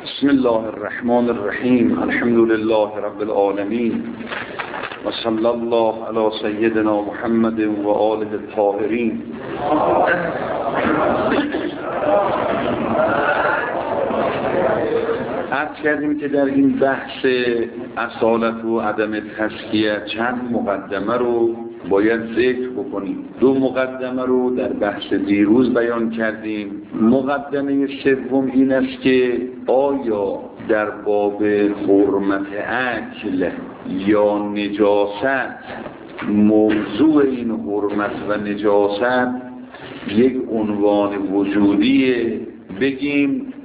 بسم الله الرحمن الرحیم. الحمد لله رب العالمین و صلی الله علی سیدنا محمد و آله الطاهرین. عرض کردیم که در این بحث اصالت و عدم تزکیه چند مقدمه رو باید ذکر بکنیم. دو مقدمه رو در بحث دیروز بیان کردیم. مقدمه سوم این است که آیا در باب حرمت اکل یا نجاست موضوع این حرمت و نجاست یک عنوان وجودیه، بگیم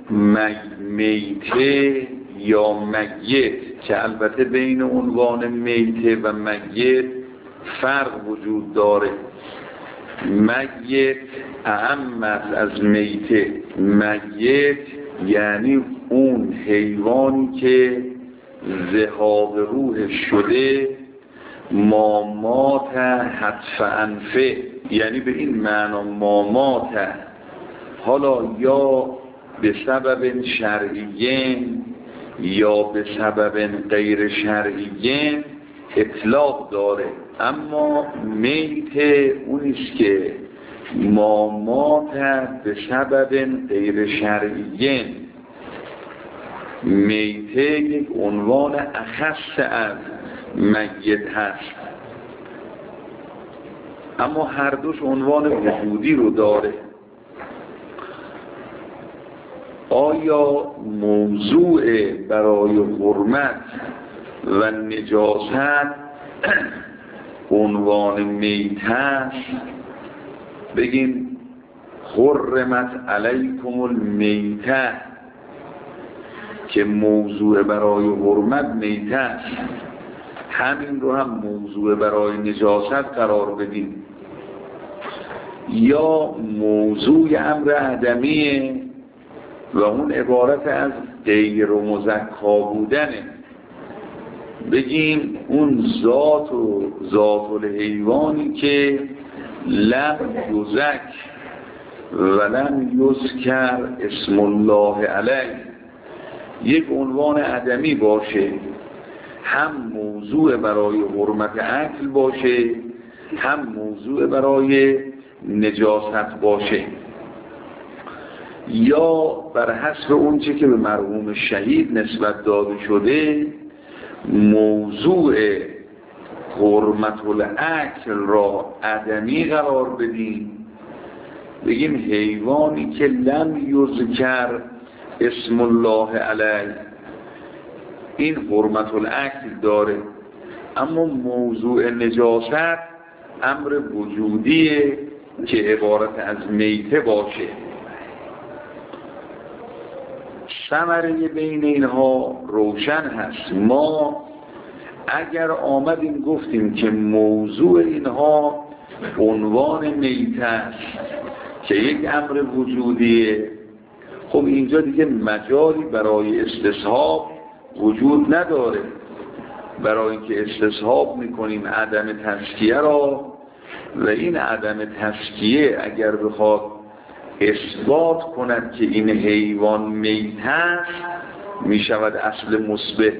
میته یا میت، که البته بین عنوان میته و میت فرق وجود داره. میت اعم از میته. میت یعنی اون حیوانی که ذهاب روح شده، مامات حتف انفه، یعنی به این معنا مامات، حالا یا به سبب شرعیین یا به سبب غیر شرعیین اطلاق داره. اما میت اونیست که مامات به سبب غیر شرعیین. میته یک عنوان اخص از میت هست، اما هر دوش عنوان وجودی رو داره. آیا موضوع برای حرمت و نجاست عنوان میت هست؟ بگیم حرمت علیکم المیته، که موضوع برای حرمت میت است. همین رو هم موضوع برای نجاست قرار بدیم. یا موضوع امر عدمیه و اون عبارت از غیر مزکا بودنه، بگیم اون ذات الحیوانی که لم یزک و لم یذکر اسم الله علیه یک عنوان عدمی باشه، هم موضوع برای حرمت اکل باشه، هم موضوع برای نجاست باشه. یا بر حسب اونچه که به مرحوم شهید نسبت داده شده، موضوع حرمت الاکل را عدمی قرار بدیم، بگیم حیوانی که لم یذکر اسم الله علیه این حرمت الاکل داره، اما موضوع نجاست امر وجودیه که عبارت از میته باشه. ثمره بین اینها روشن هست. ما اگر آمدیم گفتیم که موضوع اینها عنوان میته است که یک امر وجودیه، خب اینجا دیگه مجالی برای استصحاب وجود نداره. برای اینکه استصحاب میکنیم عدم تزکیه را، و این عدم تزکیه اگر بخواد اثبات کند که این حیوان میت است، میشود اصل مثبت.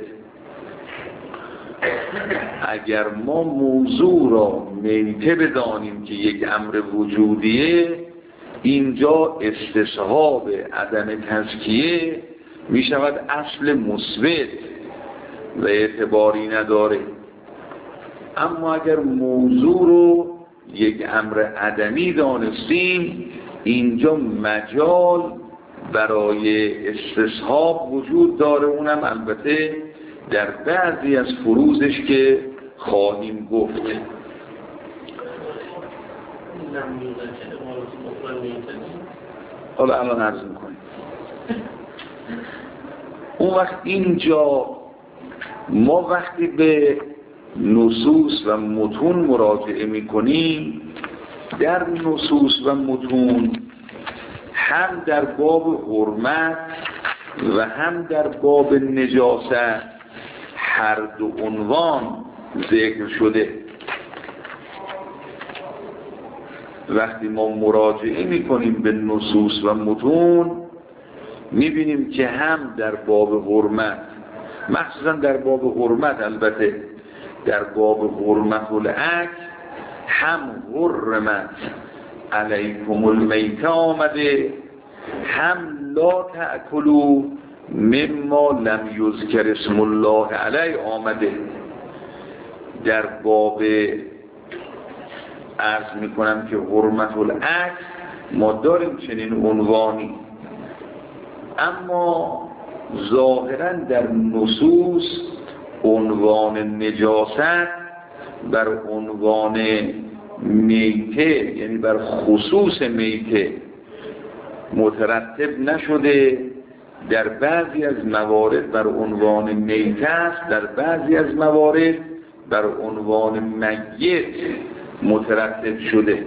اگر ما موضوع را میته بدانیم که یک امر وجودیه، اینجا استصحاب عدم تزکیه میشود اصل مثبت و اعتباری نداره. اما اگر موضوع رو یک امر عدمی دانستیم، اینجا مجال برای استصحاب وجود داره، اونم البته در بعضی از فروزش که خواهیم گفت. حالا الان عرض میکنیم. اون وقت اینجا ما وقتی به نصوص و متون مراجعه میکنیم، در نصوص و متون هم در باب حرمت و هم در باب نجاست هر دو عنوان ذکر شده. وقتی ما مراجعه میکنیم به نصوص و متون، میبینیم که هم در باب حرمت، مخصوصا در باب حرمت، البته در باب حرمت الاکل هم حرمت علیکم المیته آمده، هم لا تأکلوا مما لم یذکر اسم الله علیه آمده. در باب عرض میکنم که حرمت الاکل ما داریم چنین عنوانی، اما ظاهرا در نصوص عنوان نجاست بر عنوان میته، یعنی بر خصوص میته مترتب نشده. در بعضی از موارد بر عنوان میته است، در بعضی از موارد بر عنوان میت مترتب شده.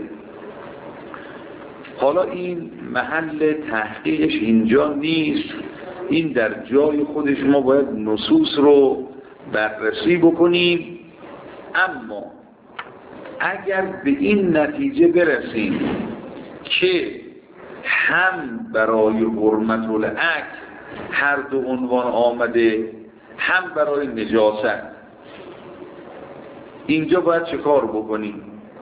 حالا این محل تحقیقش اینجا نیست، این در جای خودش ما باید نصوص رو بررسی بکنیم. اما اگر به این نتیجه برسیم که هم برای حرمت الاکل هر دو عنوان آمده، هم برای نجاست، اینجا باید چه کار بکنیم؟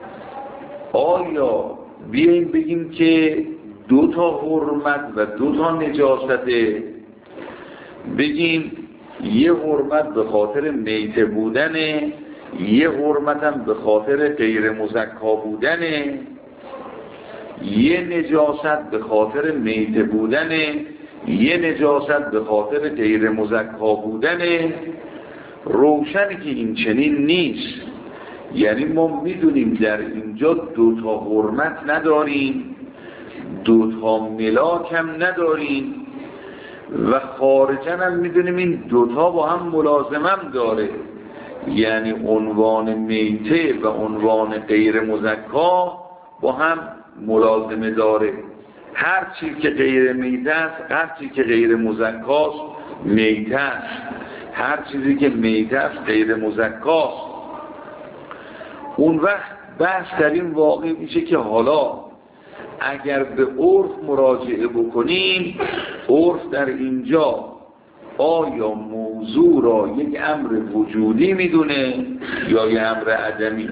آیا بیاییم بگیم که دو تا حرمت و دو تا نجاسته، بگیم یه حرمت به خاطر میته بودنه، یه حرمت هم به خاطر غیر مزکا بودنه، یه نجاست به خاطر میته بودنه، یه نجاست به خاطر غیر مزکا بودنه؟ روشنی که این چنین نیست. یعنی ما میدونیم در اینجا دو تا حرمت نداریم، دو تا ملاک هم نداریم و خارجاً هم میدونیم این دوتا با هم ملازمم داره، یعنی عنوان میته و عنوان غیر مزکا با هم ملازمه داره. هر چی که غیر میته است، هر چی که غیر مزکاست میته است، هر چیزی که میته است غیر مزکاست. اون وقت بحث در این واقع میشه که حالا اگر به عرف مراجعه بکنیم، عرف در اینجا آیا موضوع را یک امر وجودی میدونه یا یک امر عدمی؟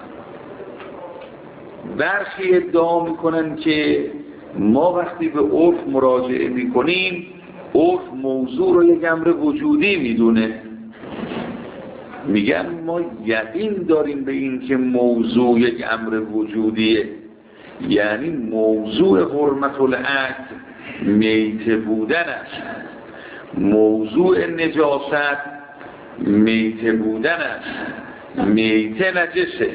برخی ادعا میکنن که ما وقتی به عرف مراجعه میکنیم، عرف موضوع را یک امر وجودی میدونه. میگن ما یقین داریم به این که موضوع یک امر وجودیه، یعنی موضوع حرمت الاکل میته بودن است، موضوع نجاست میته بودن است، میته نجسه.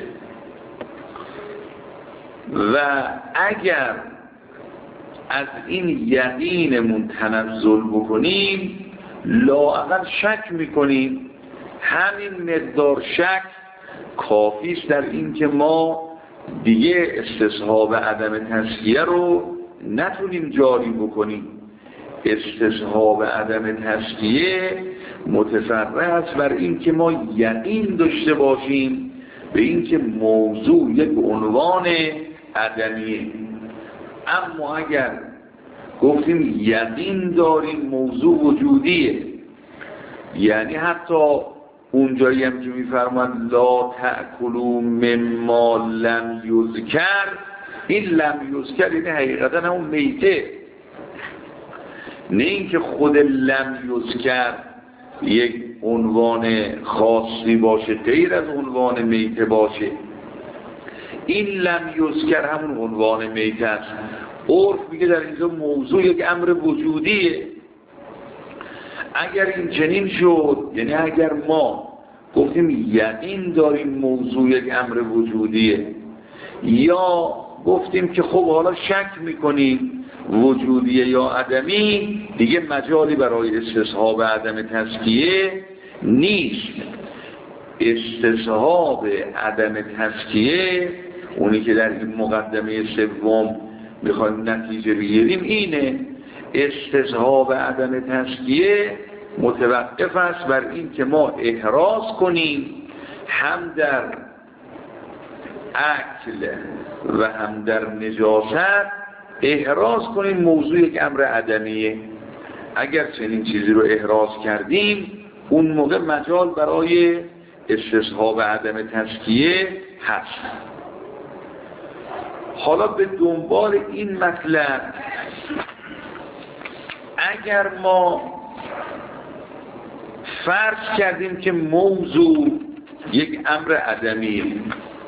و اگر از این یقینمون تنزل بکنیم، لااقل شک میکنیم، همین مقدار شک کافی است در این که ما دیگه استصحاب عدم تزکیه رو نتونیم جاری بکنیم. استصحاب عدم تزکیه متفرع است بر این که ما یقین داشته باشیم به این که موضوع یک عنوان عدمیه. اما اگر گفتیم یقین داریم موضوع وجودیه، یعنی حتی اونجایی هم که میفرمان لا تأکلوا مما لم یذکر، این لم یذکر این حقیقتا همون میته، نه اینکه خود لم یذکر یک عنوان خاصی باشه غیر از عنوان میته باشه. این لم یذکر همون عنوان میته است. عرف میگه در اینجا موضوع یک امر وجودیه. اگر این چنین شد، یعنی اگر ما گفتیم یقین داریم موضوع یک امر وجودیه، یا گفتیم که خب حالا شک میکنیم وجودیه یا عدمی، دیگه مجالی برای استصحاب عدم تزکیه نیست. استصحاب عدم تزکیه، اونی که در این مقدمه سوم میخوایم نتیجه بگیریم، اینه استصحاب عدم تزکیه متوقف است بر این که ما احراز کنیم هم در اکل و هم در نجاست، احراز کنیم موضوع یک امر عدمیه. اگر چنین چیزی رو احراز کردیم اون موقع مجال برای استصحاب عدم تزکیه هست. حالا به دنبال این مطلب، اگر ما فرض کردیم که موضوع یک امر عدمی،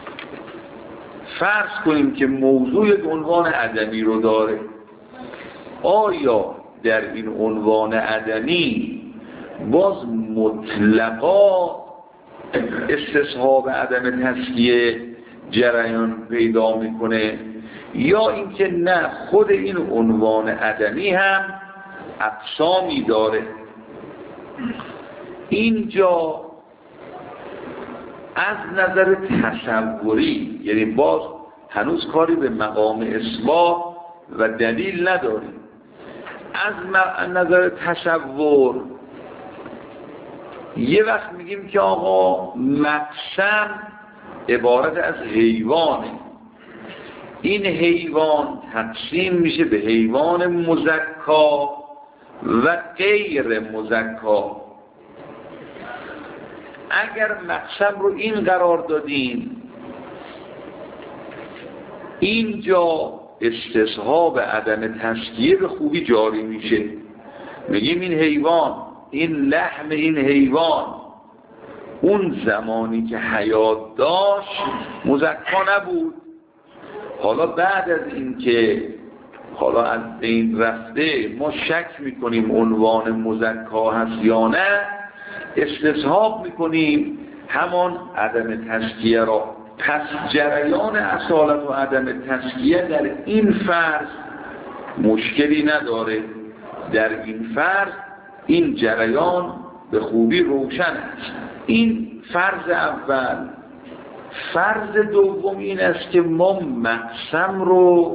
فرض کنیم که موضوع یک عنوان عدمی رو داره، آیا در این عنوان عدمی باز مطلقا استصحاب عدم تزکیه جریان پیدا میکنه، یا اینکه نه خود این عنوان عدمی هم اقسامی داره؟ اینجا از نظر تصوری، یعنی باز هنوز کاری به مقام اثبات و دلیل نداریم، از نظر تصور یه وقت میگیم که آقا مقسم عبارت از حیوانه، این حیوان تقسیم میشه به حیوان مزکا و غیر مزکا. اگر مقسم رو این قرار دادیم، اینجا استصحاب عدم تزکیه به خوبی جاری میشه. میگیم این حیوان، این لحم این حیوان اون زمانی که حیات داشت مزکا نبود، حالا بعد از این که حالا از بین رفته ما شک میکنیم عنوان مزکا هست یا نه، استصحاب میکنیم همان عدم تزکیه را. پس جریان اصالت و عدم تزکیه در این فرض مشکلی نداره، در این فرض این جریان به خوبی روشن است. این فرض اول. فرض دوم این است که ما مقسم رو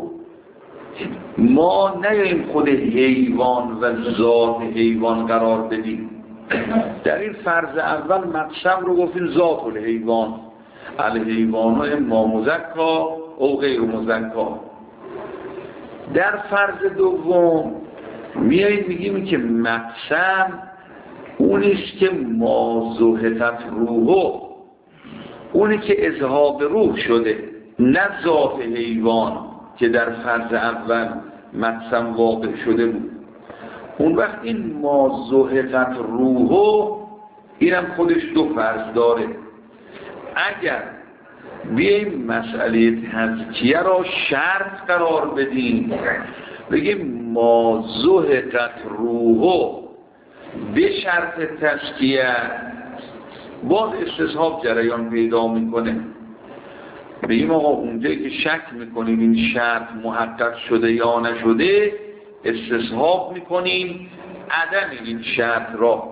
ما نیاییم خود حیوان و ذات حیوان قرار بدیم. در این فرض اول مقسم رو گفتیم ذات الحیوان، الحیوان اما مزکا او غیر مزکا. در فرض دوم میاییم میگیم که مقسم اونیست که ما زهقت روحو، اونی که اذهاب روح شده، نه ذات حیوان که در فرض اول مقسم واقع شده بود. اون وقت این ما زهقت روحو اینم خودش دو فرض داره. اگر بیاییم مسئله تزکیه را شرط قرار بدیم، بگیم ما زهقت روحو به شرط تزکیه، باز استصحاب جریان پیدا میکنه. بگیم آقا اونجایی که شک میکنیم این شرط محقق شده یا نشده، استصحاب میکنیم عدم این شرط را.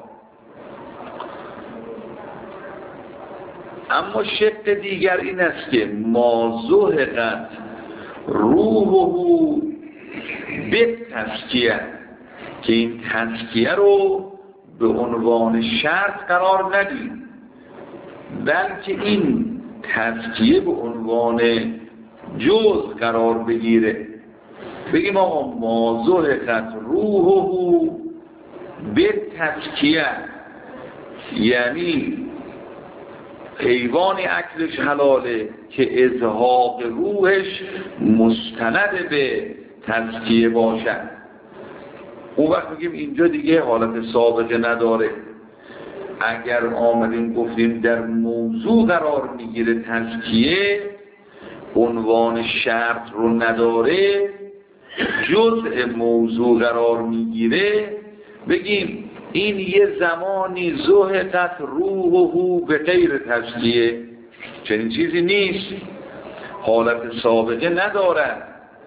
اما شق دیگر این است که ما زهقت روحه به تزکیه، که این تزکیه رو به عنوان شرط قرار ندیم، بلکه این تزکیه به عنوان جزء قرار بگیره. بگیم آقا ما زهقت روحه به تزکیه، یعنی حیوانی اکلش حلاله که ازهاق روحش مستند به تزکیه باشد. اون وقت میگیم اینجا دیگه حالت سابقه نداره. اگر آمدیم گفتیم در موضوع قرار میگیره تزکیه، عنوان شرط رو نداره، جزء موضوع قرار میگیره، بگیم این یه زمانی زهقت روحه به غیر تزکیه، چنین چیزی نیست، حالت سابقه ندارد.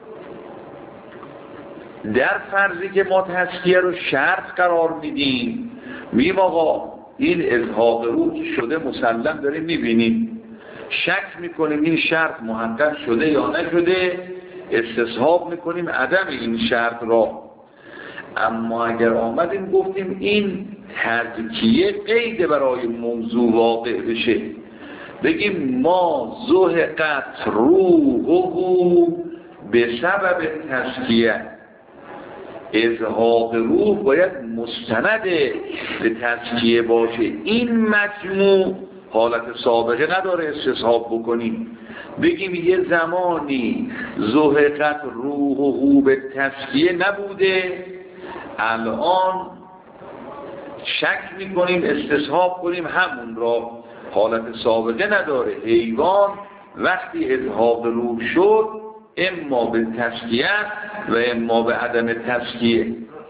در فرضی که ما تزکیه رو شرط قرار میدیم، میگیم آقا این اذهاب روح شده مسلم داریم میبینیم، شک میکنیم این شرط محقق شده یا نشده، استصحاب میکنیم عدم این شرط را. اما اگر آمدیم گفتیم این تزکیه قید برای موضوع واقع بشه، بگیم ما زهقت روحه به سبب تزکیه، ازهاق روح باید مستند به تزکیه باشه. این مجموع حالت سابقه نداره استصحاب بکنیم، بگیم یه زمانی زهقت روح و او به تزکیه نبوده، الان شک میکنیم استصحاب کنیم همون را، حالت سابقه نداره. حیوان وقتی ازهاق روح شد اما به تزکیه و اما به عدم تزکیه.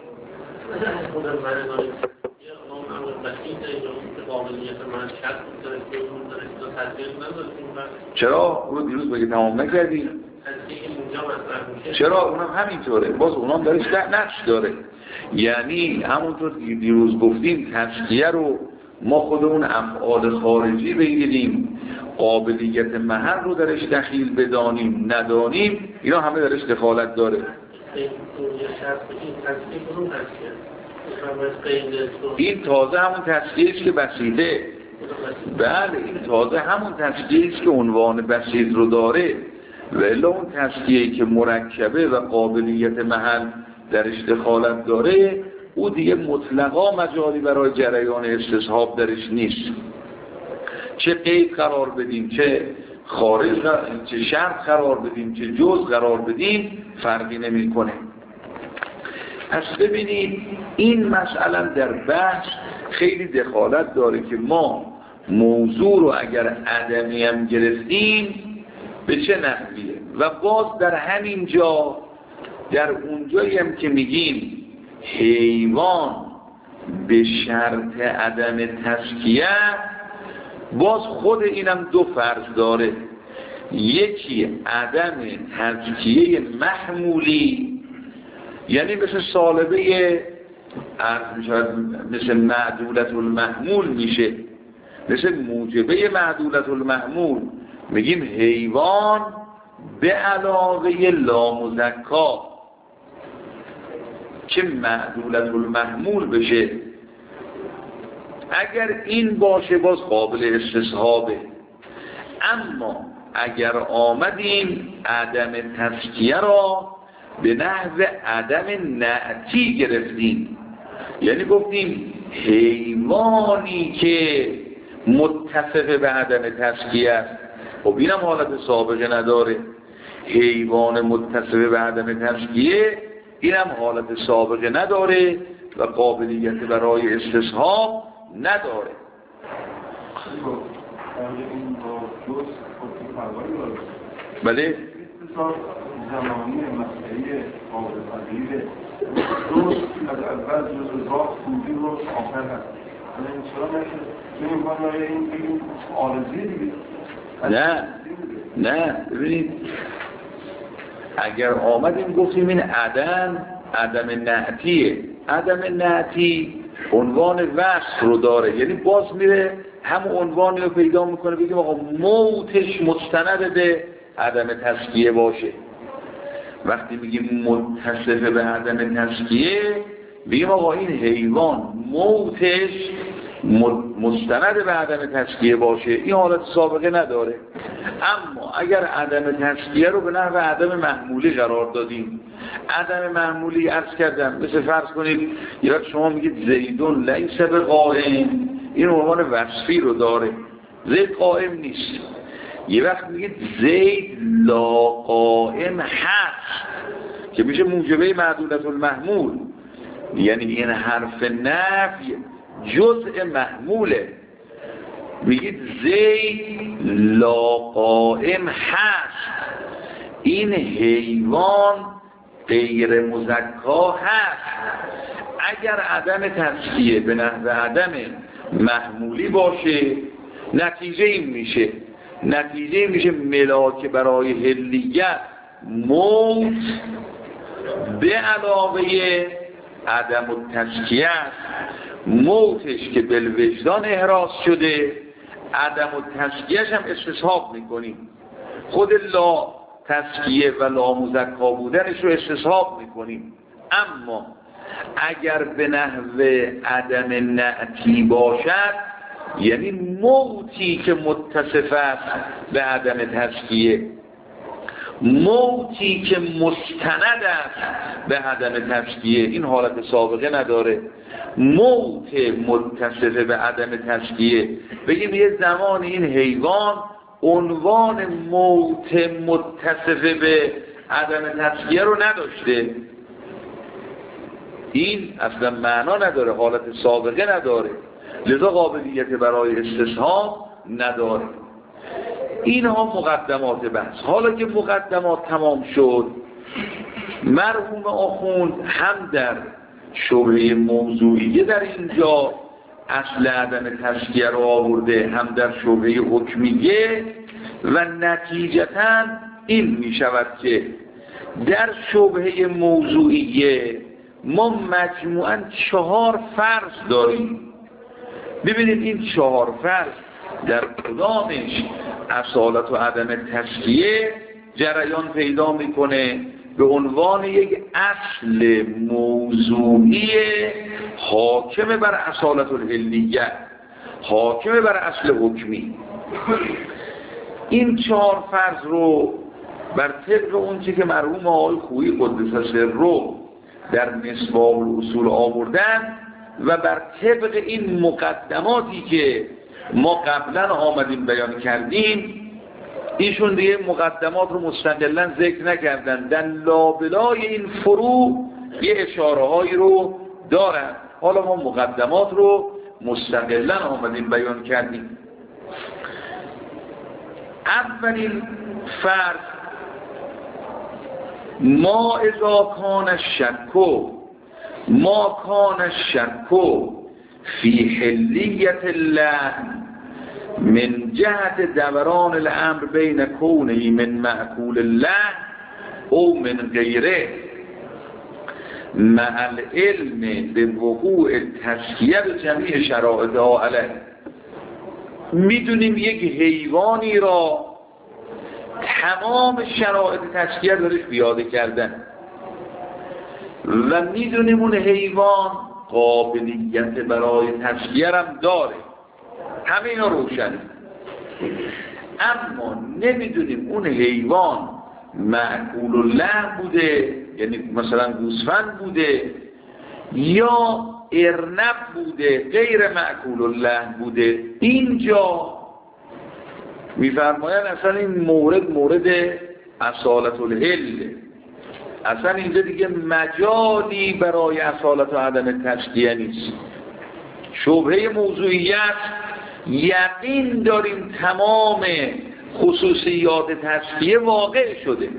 چرا؟ اونو دیروز بگه تمام نکردی؟ چرا؟ اونم همینطوره، باز اونم درش نقش داره. یعنی همونطور که دیروز گفتیم تزکیه رو ما خودمون افعال خارجی بگیریم، قابلیت محل رو درش دخیل بدانیم ندانیم، اینا همه درش دخالت داره. این تازه همون تزکیه است که بسیطه. بله این تازه همون تزکیه است که عنوان بسیط رو داره، ولی اون تزکیه‌ای که مرکبه و قابلیت محل درش دخالت داره او دیگه مطلقا مجالی برای جریان استصحاب درش نیست. چه قید قرار بدیم، چه خارج، چه شرط قرار بدیم، چه جز قرار بدیم، فرقی نمی‌کنه. پس ببینید این مسئله در بحث خیلی دخالت داره که ما موضوع رو اگر عدمی هم گرفتیم به چه نحویه، و باز در همین جا در اونجایی هم که میگیم حیوان به شرط عدم تزکیه، باز خود اینم دو فرض داره. یکی عدم تزکیه محمولی، یعنی مثل سالبه مثل معدولت المحمول میشه، مثل موجبه معدولت المحمول. میگیم حیوان به علاوه لامزکا که معدولت المحمول بشه، اگر این باشه باز قابل استصحابه. اما اگر آمدیم عدم تزکیه را به نحو عدم نعتی گرفتیم، یعنی گفتیم حیوانی که متفق به عدم تزکیه است، خب اینم حالت سابقه نداره. حیوان متفق به عدم تزکیه اینم حالت سابقه نداره و قابلیت برای استصحاب نداره. بله زمانی مسئله قابل تغییره درست از اول جز راه سودی رو آخر هست. این چرا نمی‌کنه این آرزیه دیگه؟ نه ببینید اگر آمدیم گفتیم این عدم نعتیه، عدم نعتی عنوان وصف رو داره، یعنی باز میره هم عنوانی رو پیدا میکنه بگیم آقا موتش مستند به عدم تزکیه باشه. وقتی میگیم متصف به عدم تزکیه بگیم آقا این حیوان موتش مستند به عدم تزکیه باشه، این حالت سابقه نداره. اما اگر عدم تزکیه رو به نحو عدم محمولی قرار دادیم، عدم محمولی عرض کردم مثل فرض کنید یه وقت شما میگید زیدون لیس به قائم، این عنوان وصفی رو داره، زید قائم نیست. یه وقت میگید زید لا قائم هست که میشه موجبه معدولت المحمول، یعنی این حرف نفی جزء محموله. میگید زید لا قائم هست، این حیوان غیر مزکا هست. اگر عدم تزکیه به نحو عدم محمولی باشه نتیجه این میشه ملاک برای حلیت موت به علاوه عدم التزکیه، موتش که بالوجدان احراز شده، عدم التزکیهش هم استصحاب میکنیم. خود لا تزکیه و لا مزکا بودنش رو استصحاب میکنیم. اما اگر به نحو عدم نعتی باشد، یعنی موتی که متصف است به عدم تزکیه، موتی که مستند است به عدم تزکیه، این حالت سابقه نداره. موت متصف به عدم تزکیه، بگیم یه زمان این حیوان عنوان موت متصف به عدم تزکیه رو نداشته، این اصلا معنا نداره، حالت سابقه نداره، لذا قابلیت برای استصحاب نداره. اینها مقدمات بحث. حالا که مقدمات تمام شد، مرحوم آخوند هم در شبهه موضوعیه در اینجا اصل عدم تزکیه رو آورده، هم در شبهه حکمیه، و نتیجتاً این می شود که در شبهه موضوعیه ما مجموعاً 4 فرض داریم. ببینید این 4 فرض در کدامش اصالت و عدم تزکیه جریان پیدا میکنه به عنوان یک اصل موضوعی حاکم بر اصالت الحلیه، حاکم بر اصل حکمی. این 4 فرض رو بر طبق اون چی که مرحوم آقای خویی قدس سره در مصباح الاصول آوردن و بر طبق این مقدماتی که ما قبلا آمدیم بیان کردیم، ایشون دیگه مقدمات رو مستقلا ذکر نکردن، در لابلای این فروع یه اشاره هایی رو دارن. حالا ما مقدمات رو مستقلا آمدیم بیان کردیم. اولین فرض، ما اذا کان الشک فی حلیت الله من جهت دوران الامر بین کونه من معقول الله او من غیره مع العلم بوقوع تزکیه به جمیع شرائطها علیه. میدونیم یک حیوانی را تمام شرایط تزکیه درش پیاده کردن و میدونیم اون حیوان قابلیت برای تزکیه هم داره، همه اینا روشنه، اما نمیدونیم اون حیوان معقول الله بوده، یعنی مثلا گوسفند بوده، یا ارنب بوده، غیر معقول الله بوده. اینجا میفرمایند اصلا این مورد اصالت الحل، اصلا اینجا دیگه مجالی برای اصالت و عدم تزکیه نیست. شبهه موضوعیت، یقین داریم تمام خصوصیات تزکیه واقع شده،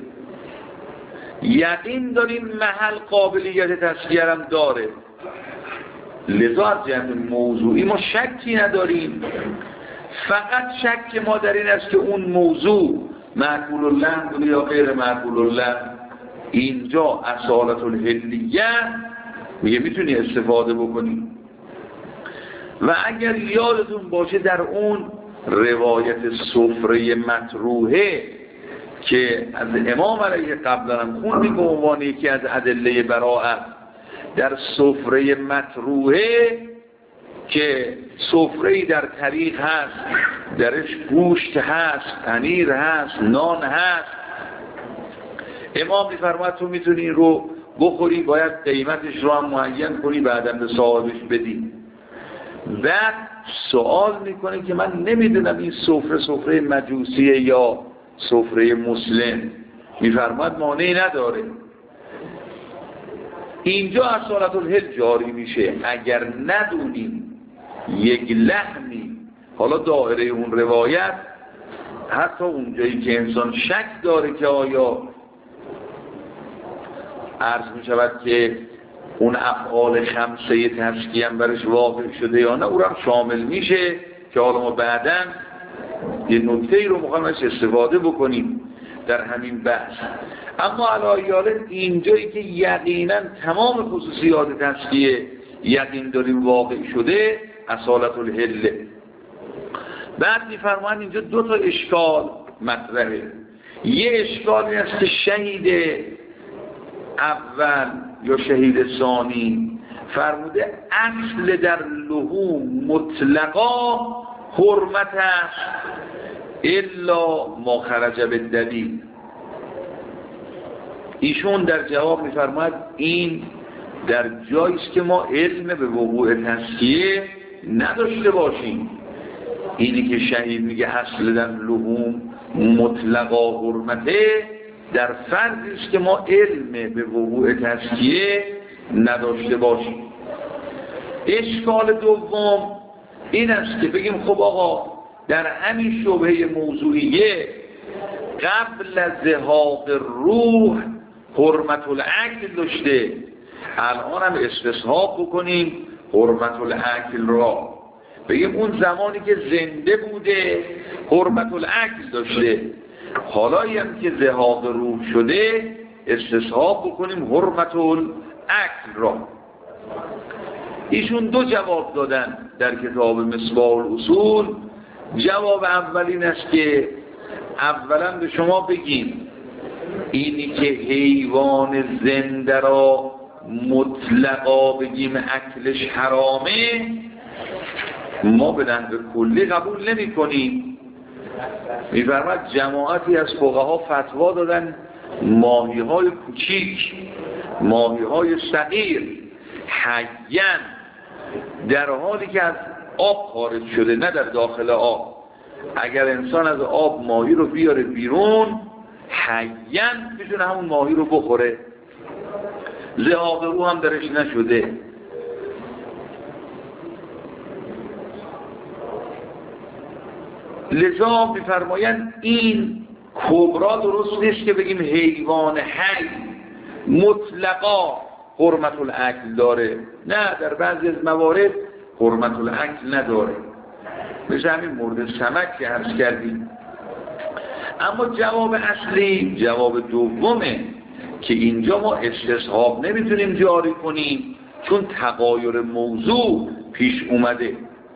یقین داریم محل قابلیت تزکیه هم داره، لذا از جهت موضوعی ما شکی نداریم. فقط شک ما در این است که اون موضوع معقول الله بوده یا غیر معقول الله. اینجا اصالت الحلیه میگه میتونی استفاده بکنی. و اگر یادتون باشه در اون روایت سفره مطروحه که از امام علیه قبلا هم خوندیم به عنوان یکی از ادله براءت، در سفره مطروحه که سفره‌ای در طریق هست، درش گوشت هست، پنیر هست، نان هست، امام می‌فرماید تو میتونی این رو بخوری، باید قیمتش رو هم معین کنی، بعداً به صاحبش بدی. بعد سوال میکنه که من نمیدونم این سفره مجوسیه یا سفره مسلم. می‌فرماید مانعی نداره، اینجا اصالت الحل جاری میشه. اگر ندونیم یک لحمی، حالا دایره اون روایت حتی اونجایی که انسان شک داره که آیا عرض میشود که اون افعال خمسه تزکیه هم برش واقع شده یا نه، او هم شامل میشه که حالا ما بعداً یه نکته‌ای رو میخوایم ازش استفاده بکنیم در همین بحث. اما علایاله اینجایی که یقینا تمام خصوصیات تزکیه یقین داریم واقع شده، اصالت الحل. بعد میفرمایند اینجا 2 تا اشکال مطرحه. یه اشکال این است که شهید اول یا شهید ثانی فرموده اصل در لحوم مطلقا حرمت است الا ما خرج بالدلیل. ایشون در جواب میفرماید این در جایی است که ما علم به وقوع تزکیه نداشته باشیم. اینی که شهید میگه اصل در لحوم مطلقا حرمته، در فرضی است که ما علم به وقوع تزکیه نداشته باشیم. اشکال دوم این است که بگیم خب آقا در همین شبهه موضوعیه قبل از ذهاب روح حرمت العقل داشته، الان هم استصحاب بکنیم حرمت العقل را، بگیم اون زمانی که زنده بوده حرمت العقل داشته، حالا هم که ذهاب روح شده استصحاب بکنیم حرمت العقل را. ایشون دو جواب دادن در کتاب مصباح الاصول. جواب اولین است که اولا به شما بگیم اینی که حیوان زنده را مطلقا بگیم اکلش حرامه، ما به نحو کلی قبول نمی کنیم. می‌فرماید جماعتی از فقها فتوا دادن ماهی های کوچیک، ماهی های صغیر حیاً در حالی که از آب خارج شده، نه در داخل آب، اگر انسان از آب ماهی رو بیاره بیرون حیاً میتونه همون ماهی رو بخوره، ذهاب روح هم درش نشده. لذا می‌فرمایند این کبرا درست نیست که بگیم حیوان حی مطلقا حرمت العقل داره، نه، در بعضی از موارد حرمت العقل نداره، مثل همین مورد سمک که عرض کردیم. اما جواب اصلی جواب دومه که اینجا ما استصحاب نمیتونیم جاری کنیم چون تغایر موضوع پیش اومده.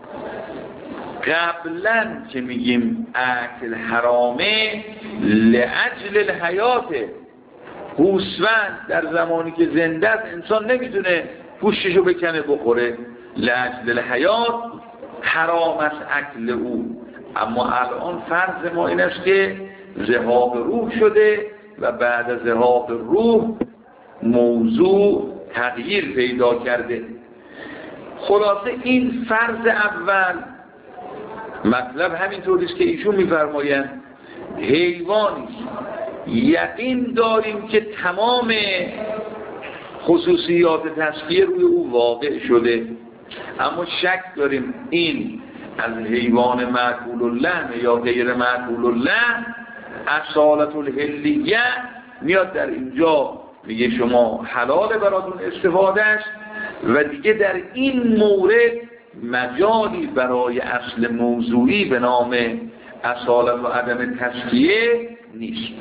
قبلا که میگیم اکل حرامه لأجل الحیاته، گوسفند در زمانی که زنده است انسان نمیتونه گوشتشو بکنه بخوره، لأجل الحیات حرام است اکل او. اما الان فرض ما این است که ذهاب روح شده و بعد از ذهاب روح موضوع تغییر پیدا کرده. خلاصه این فرض اول مطلب همینطوری است که ایشون میفرمایند حیوانی یقین داریم که تمام خصوصیات تزکیه روی او واقع شده، اما شک داریم این از حیوان معقول اللحم یا غیر معقول اللحم. اصالت الحلیه میاد در اینجا میگه شما حلال براتون استفادهش و دیگه در این مورد مجالی برای اصل موضوعی به نام اصالت و عدم تزکیه نیست.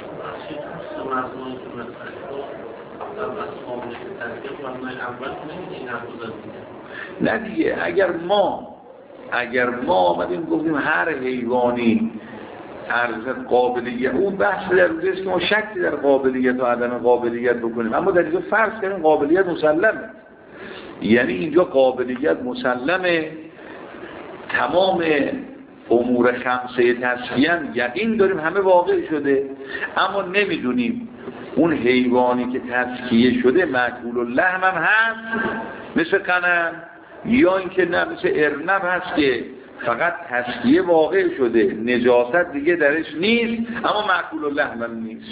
نه دیگه، اگر ما آمدیم گفتیم هر حیوانی عرض قابلیت، اون بحث در روزه است که ما شکی در قابلیت و عدم قابلیت بکنیم، اما در اینجا فرض کردیم قابلیت مسلمه، یعنی اینجا قابلیت مسلمه، تمام امور خمسه تزکیه یقین داریم همه واقع شده، اما نمیدونیم اون حیوانی که تزکیه شده معقول اللحم هم هست مثل غنم، یا اینکه نه مثل ارنب هست که فقط تزکیه واقع شده، نجاست دیگه درش نیست اما معقول اللحم هم نیست.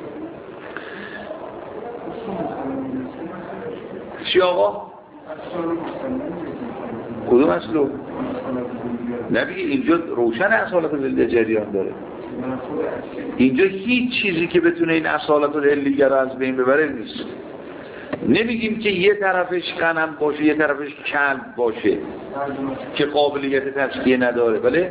چی آقا؟ کدوم اصلو؟ نه دیگه اینجا روشن اصالت الحلیه جریان داره، اینجا هیچ چیزی که بتونه این اصالت الحلیه رو از بین ببره نیست. نمیگیم که یه طرفش غنم باشه یه طرفش کلب باشه که قابلیت تزکیه نداره. بله؟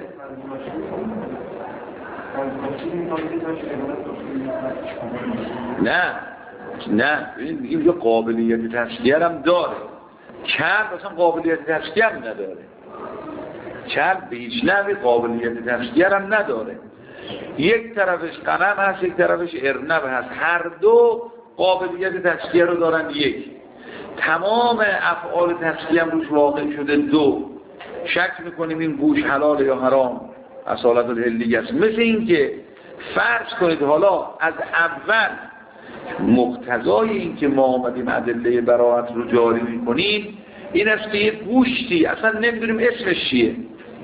نه میگیم یه قابلیت تزکیه هم داره، کلب اصلا قابلیت تزکیه هم نداره، کلب به هیچ نوعی قابلیت تزکیه هم نداره. یک طرفش غنم هست یک طرفش ارنب هست، هر دو قابلیت تزکیه رو دارن یک، تمام افعال تزکیه هم روش واقع شده دو. شک میکنیم این گوش حلال یا حرام، اصالت الحلیه است. مثل این که فرض کنید حالا از اول مقتضای این که ما آمدیم ادله براءت رو جاری میکنیم این است که یه گوشتی اصلا نمیدونیم اسمش چیه،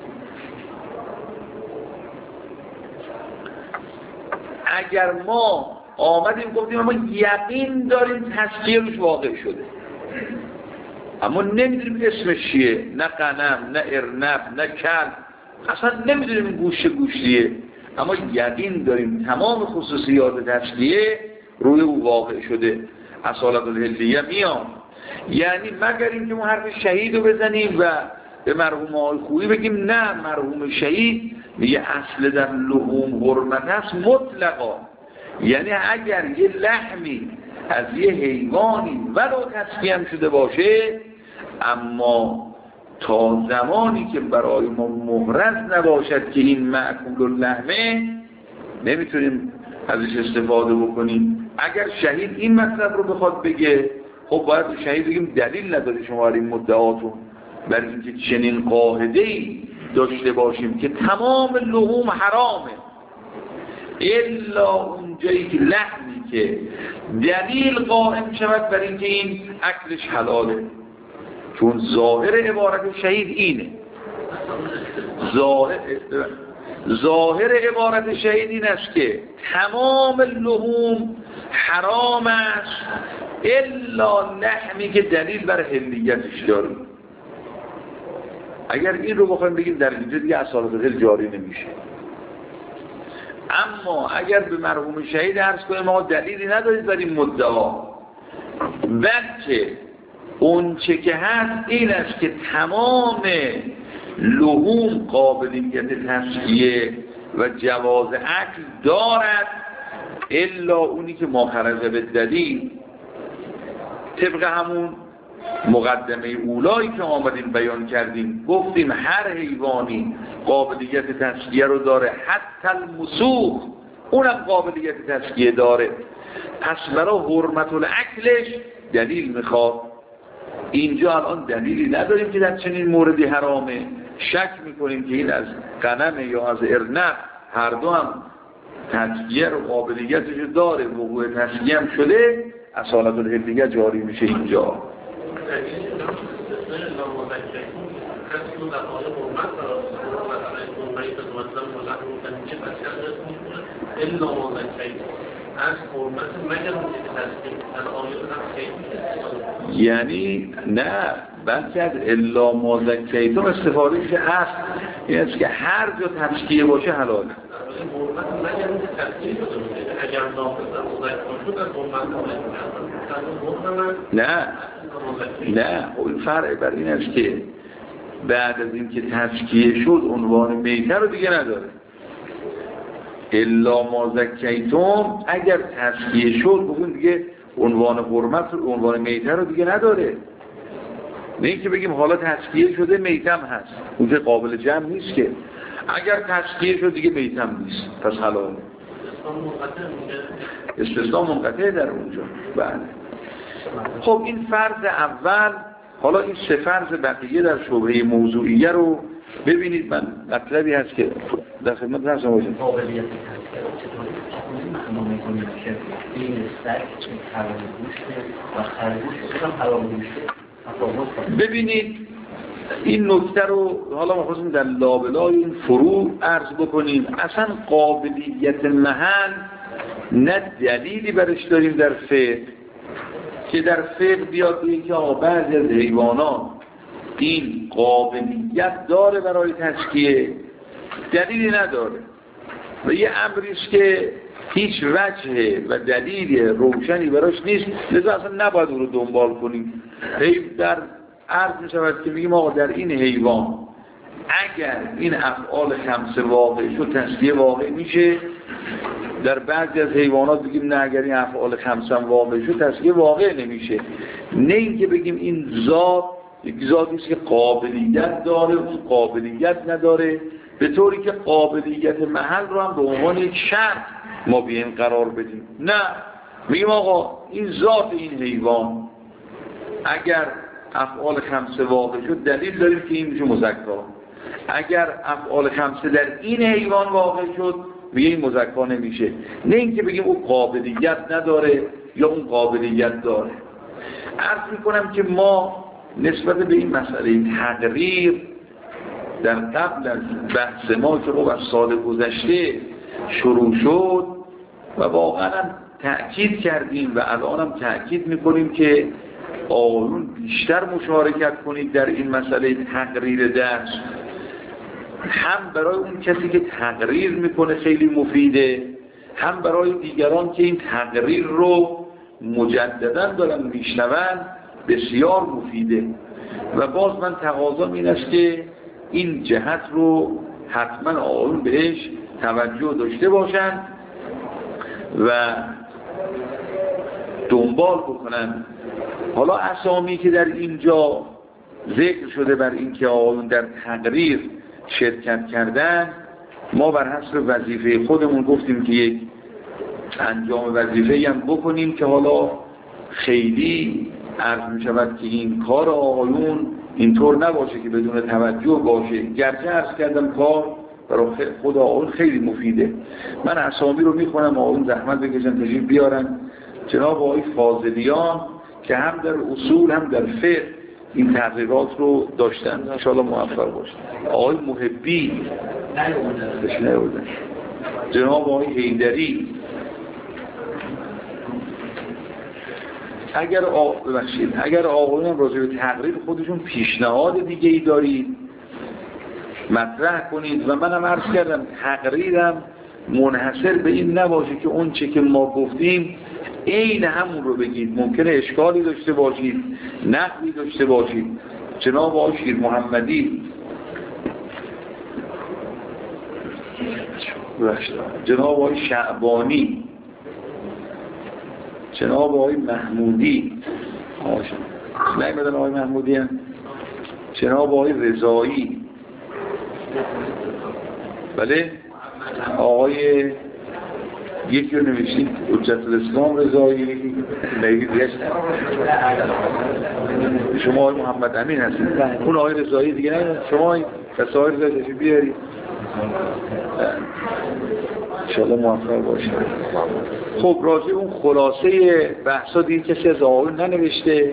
اگر ما آمدیم گفتیم اما یقین داریم تسکیه روش واقع شده اما نمیدونیم اسمش چیه، نه غنم نه ارنب نه کلب، اصلا نمیدونیم این گوشتیه، اما یقین داریم تمام خصوصیات تسکیه روی او واقع شده، اصالت الحلیه میان. یعنی مگر اینکه ما حرف شهید رو بزنیم و به مرحوم آقای خویی بگیم نه مرحوم شهید میگه اصل در لحوم حرمت است مطلقا، یعنی اگر یه لحمی از یه حیوانی ولو تسکیه هم شده باشه اما تا زمانی که برای ما محرز نباشد که این مأکول اللحمه نمیتونیم ازش استفاده بکنیم. اگر شهید این مطلب رو بخواد بگه خب باید شهید بگیم دلیل نداری شما این مدعاتون برای اینکه چنین قاعده‌ای داشته باشیم که تمام لحوم حرامه الا اونجایی که لحمی که دلیل قائم شود برای اینکه این اکلش حلاله، چون ظاهر عبارت شهید اینه، ظاهر عبارت شهید این است که تمام لحوم حرام است الا لحمی که دلیل بر حلیتش داره. اگر این رو بخوایم بگیم در اینجا دیگه اصالت الحل جاری نمیشه. اما اگر به مرحوم شهید عرض کنیم ما دلیلی ندارید بر این مدعا، بلکه اون چه که هست این است که تمام لحوم قابلیت تسکیه و جواز اکل دارد الا اونی که ما خرج به دلیل طبق همون مقدمه اولایی که آمدیم بیان کردیم گفتیم هر حیوانی قابلیت تسکیه رو داره، حتی المسوخ اونم قابلیت تسکیه داره، پس برای حرمت الاکلش دلیل میخواد. اینجا الان دلیلی نداریم که در چنین موردی حرامه، شک میکنیم که این از غنم یا از ارنب، هر دو هم تسکیه رو قابلیتش داره، وقوع تسکیه هم شده، اصالت الحلیه جاری میشه اینجا. یعنی نه بلکه از الا ما زکیتم استفاده میشه هست، این است که هر جا تسکیه باشه حلاله. نه اون فرق بر این است که بعد از این که تسکیه شد عنوان میته رو دیگه نداره. الا ما زکیتم اگر تسکیه شد بگون دیگه عنوان حرمت رو، عنوان میته رو دیگه نداره. نه اینکه بگیم حالا تسکیه شده میتم هست، اونجا قابل جمع نیست که. اگر تسکیه شد دیگه میتم نیست، پس حلاله. استثناء منقطع در اونجا. بله. خب این فرض اول. حالا این سه فرض بقیه در شبهه موضوعیه رو ببینید. من مطلبی هست که در خدمت هستم باشید. قابلیت تسکیه چطوری معنا می‌کنید که این سگ حرام گوشت و خرگوش هم حرام گوشت؟ ببینید این نکته رو حالا ما خواستیم در لابلای این فروع عرض بکنیم. اصلا قابلیت محل نه دلیلی برش داریم در فقه که در فقه بیاد بگیم که آقا بعضی از حیوانات این قابلیت داره برای تسکیه، دلیلی نداره و یه امریست که هیچ وجه و دلیل روشنی براش نیست، لذا اصلا نباید او رو دنبال کنیم. در عرض می شود که میگیم آقا در این حیوان اگر این افعال خمسه واقع شد تسکیه واقع میشه، در بعضی از حیوانات بگیم نه اگر این افعال خمسه واقع شد تسکیه واقع نمیشه. نه اینکه بگیم این ذات یک ذاتی است که قابلیت داره اون قابلیت نداره، به طوری که قابلیت محل رو هم به عنوان یک شرط ما بیایم قرار بدیم. نه، میگیم آقا این ذات این حیوان اگر افعال خمسه واقع شد دلیل داریم که این میشه مذکر. اگر افعال خمسه در این حیوان واقع شد میگه این مذکر نمیشه. نه اینکه بگیم او قابلیت نداره یا اون قابلیت داره. عرض میکنم که ما نسبت به این مسئله تقریر در قبل از بحث ما که از سال گذشته شروع شد و واقعا تأکید کردیم و الان هم تأکید میکنیم که آقایون بیشتر مشارکت کنید در این مسئله تقریر درس، هم برای اون کسی که تقریر میکنه خیلی مفیده، هم برای دیگران که این تقریر رو مجددا دارن میشنون بسیار مفیده. و باز من تقاضام این است که این جهت رو حتما آقایون بهش توجه داشته باشن و دنبال بکنن. حالا اسامی که در اینجا ذکر شده بر این که آقایون در تقریر شرکت کردن، ما بر حسب وظیفه خودمون گفتیم که یک انجام وظیفه‌ای هم بکنیم که حالا خیلی عرض می شود که این کار آقایون اینطور نباشه که بدون توجه باشه. گرچه عرض کردم کار برای خود آقایون خیلی مفیده. من اسامی رو میخونم، آقایون زحمت بکشن تشریف بیارن. جناب آقای فاضلیان که هم در اصول هم در فقه این تحقیقات رو داشتن، انشاءالله موفق باشن. آقای محبی نیوردن، جناب آقای حیدری. اگر آقایون راجع به تقریر خودشون پیشنهاد دیگه ای دارید مطرح کنید. و منم عرض کردم تقریرم منحصر به این نباشه که اون چه که ما گفتیم عین همون رو بگید، ممکنه اشکالی داشته باشید، نقدی داشته باشید. جناب آقای شیر محمدی، جناب آقای شعبانی، جناب آقای محمودی، نمیدن آقای محمودی هم، جناب آقای رضایی، بله آقای یکی رو نوشتید حجت الاسلام رضایی، شما آقای محمد امین هستید، اون آقای رضایی دیگه نه، شما کسی آقای رضایی بیارید انشاءالله موفق باشید. خب راجع اون خلاصه بحثا دید کسی از آقایون ننوشته.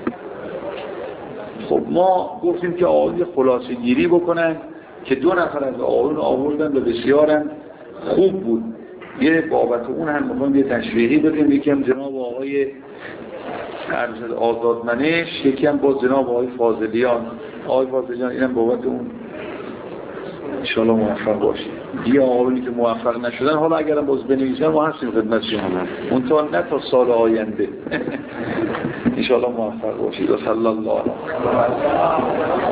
خب ما گفتیم که آقایون خلاصه گیری بکنن که 2 نفر از آقایون آوردن و بسیارن خوب بود. یه بابت اون هم میخوایم یه تشریحی بدیم، یکی هم جناب آقای ارشد آزادمنش، یکی هم با جناب آقای فاضلیان. آقای فاضلیان اینم بابت اون انشاءالله موفق باشید. دیگه آقایونی که موفق نشدن حالا اگرم باز بنویسن ما هستیم خدمت شما، اون تا نه تا سال آینده انشاءالله موفق باشید. و صلی الله علیه